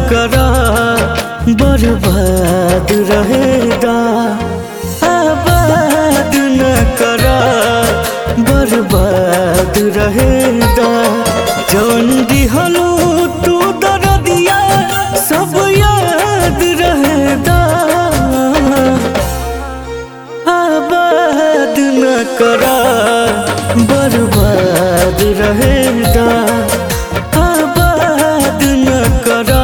करा बर्बाद रहेगा। आबाद न करा बर्बाद रहेगा। जौन दिहलू तू दर्दिया सब याद रहेगा। आबाद न करा बर्बाद रहेगा। आबाद न करा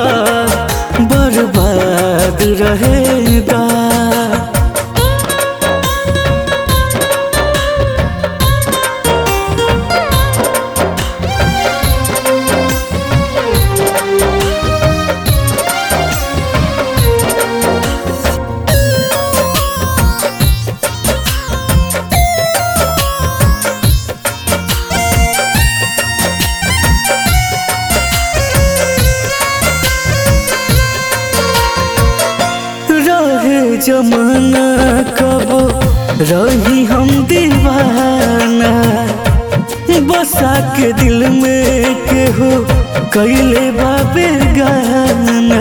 बर्बाद रहेगा। जमाना कब रही हम दीवाना। बसा के दिल में केहू कैले बाबे गाना।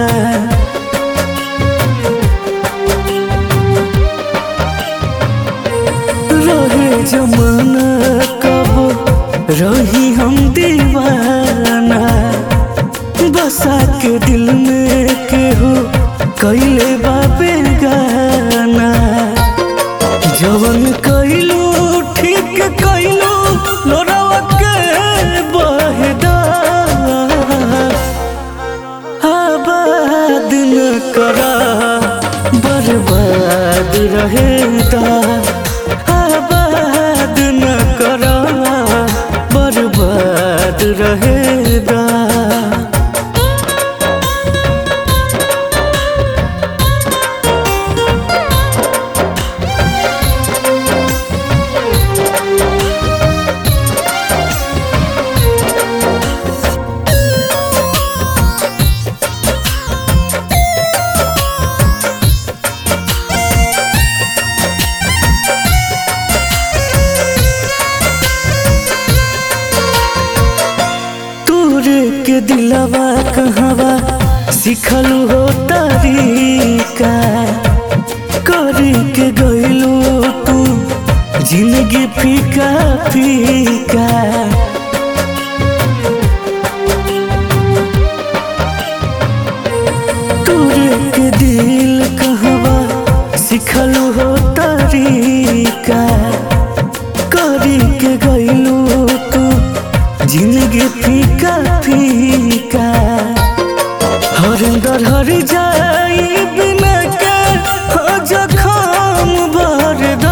रहे जमाना कब रही हम दीवाना। बसा के दिल में केहू कैले बाबे गाना। जवन कैलू ठीक कैलू लोरावा के बहदा। आबाद न करा बर्बाद रहेगा। आबाद न करा बर्बाद रहेगा। के दिलवा कहवा सिखलू हो तरीका। करी के गइलू तू जिंदगी फीका फीका। तोरे के दिल कहवा सिखलू हो तरीका। करी के गइलू तू जिंदगी फीका फीका। हरिंदर हर जाई बिना के हो जखम भरदा।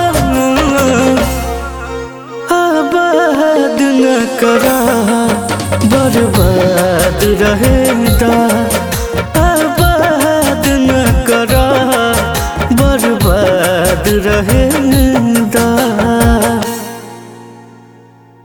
आबाद न करा बर्बाद रहेगा। आबाद न करा बर्बाद रहेगा।